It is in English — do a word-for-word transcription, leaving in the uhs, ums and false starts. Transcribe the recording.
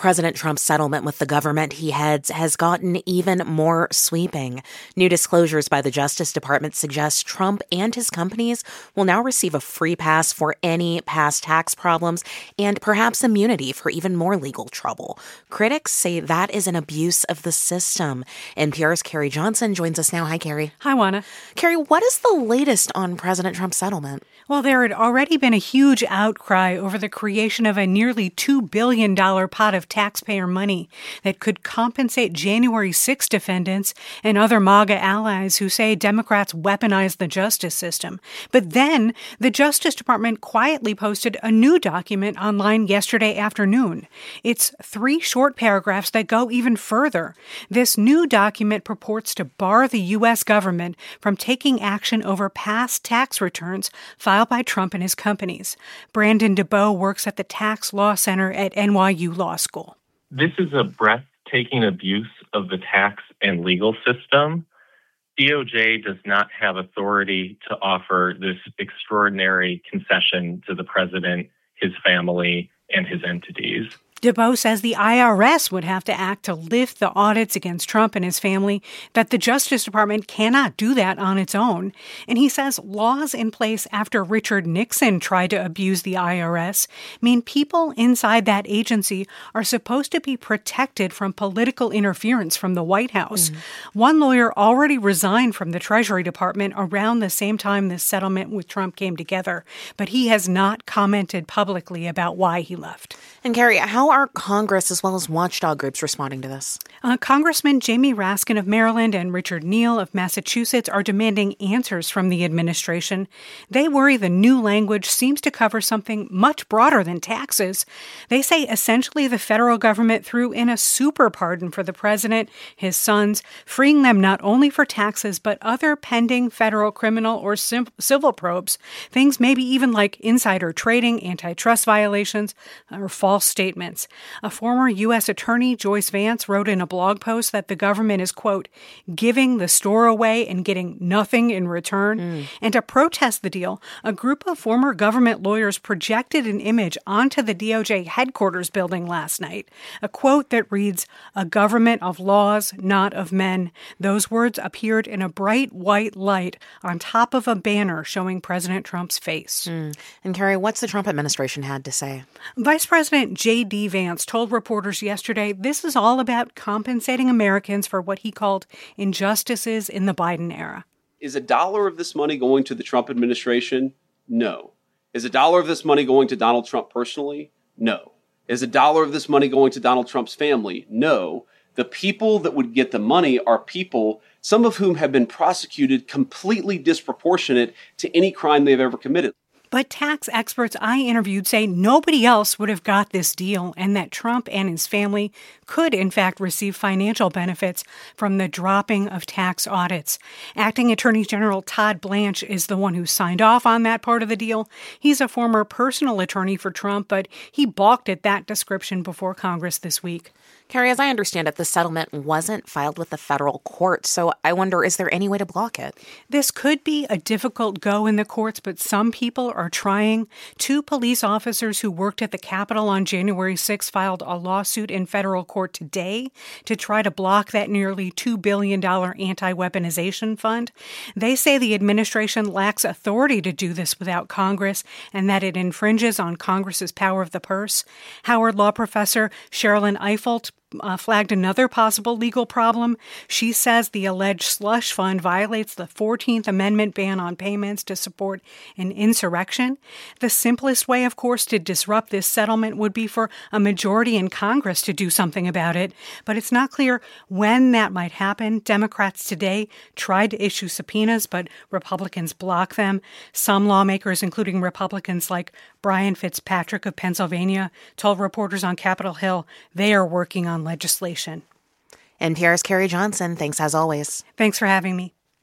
President Trump's settlement with the government he heads has gotten even more sweeping. New disclosures by the Justice Department suggest Trump and his companies will now receive a free pass for any past tax problems and perhaps immunity for even more legal trouble. Critics say that is an abuse of the system. N P R's Carrie Johnson joins us now. Hi, Carrie. Hi, Juana. Carrie, what is the latest on President Trump's settlement? Well, there had already been a huge outcry over the creation of a nearly two billion dollars pot of taxpayer money that could compensate January sixth defendants and other MAGA allies who say Democrats weaponized the justice system. But then the Justice Department quietly posted a new document online yesterday afternoon. It's three short paragraphs that go even further. This new document purports to bar the U S government from taking action over past tax returns filed by Trump and his companies. Brandon DeBow works at the Tax Law Center at N Y U Law School. This is a breathtaking abuse of the tax and legal system. D O J does not have authority to offer this extraordinary concession to the president, his family, and his entities. DeBow says the I R S would have to act to lift the audits against Trump and his family, that the Justice Department cannot do that on its own. And he says laws in place after Richard Nixon tried to abuse the I R S mean people inside that agency are supposed to be protected from political interference from the White House. Mm-hmm. One lawyer already resigned from the Treasury Department around the same time this settlement with Trump came together, but he has not commented publicly about why he left. And Carrie, how are Congress as well as watchdog groups responding to this? Uh, Congressman Jamie Raskin of Maryland and Richard Neal of Massachusetts are demanding answers from the administration. They worry the new language seems to cover something much broader than taxes. They say essentially the federal government threw in a super pardon for the president, his sons, freeing them not only for taxes but other pending federal criminal or sim- civil probes, things maybe even like insider trading, antitrust violations, or false statements. A former U S attorney, Joyce Vance, wrote in a blog post that the government is, quote, giving the store away and getting nothing in return. Mm. And to protest the deal, a group of former government lawyers projected an image onto the D O J headquarters building last night, a quote that reads, "A government of laws, not of men." Those words appeared in a bright white light on top of a banner showing President Trump's face. Mm. And Carrie, what's the Trump administration had to say? Vice President J D Vance told reporters yesterday this is all about compensating Americans for what he called injustices in the Biden era. Is a dollar of this money going to the Trump administration? No. Is a dollar of this money going to Donald Trump personally? No. Is a dollar of this money going to Donald Trump's family? No. The people that would get the money are people, some of whom have been prosecuted completely disproportionate to any crime they've ever committed. But tax experts I interviewed say nobody else would have got this deal and that Trump and his family could, in fact, receive financial benefits from the dropping of tax audits. Acting Attorney General Todd Blanche is the one who signed off on that part of the deal. He's a former personal attorney for Trump, but he balked at that description before Congress this week. Carrie, as I understand it, the settlement wasn't filed with the federal court, so I wonder, is there any way to block it? This could be a difficult go in the courts, but some people are trying. Two police officers who worked at the Capitol on January sixth filed a lawsuit in federal court today to try to block that nearly two billion dollars anti-weaponization fund. They say the administration lacks authority to do this without Congress and that it infringes on Congress's power of the purse. Howard Law professor Sherilyn Ifold Uh, flagged another possible legal problem. She says the alleged slush fund violates the fourteenth Amendment ban on payments to support an insurrection. The simplest way, of course, to disrupt this settlement would be for a majority in Congress to do something about it, but it's not clear when that might happen. Democrats today tried to issue subpoenas, but Republicans blocked them. Some lawmakers, including Republicans like Brian Fitzpatrick of Pennsylvania, told reporters on Capitol Hill they are working on legislation. N P R's Carrie Johnson, thanks as always. Thanks for having me.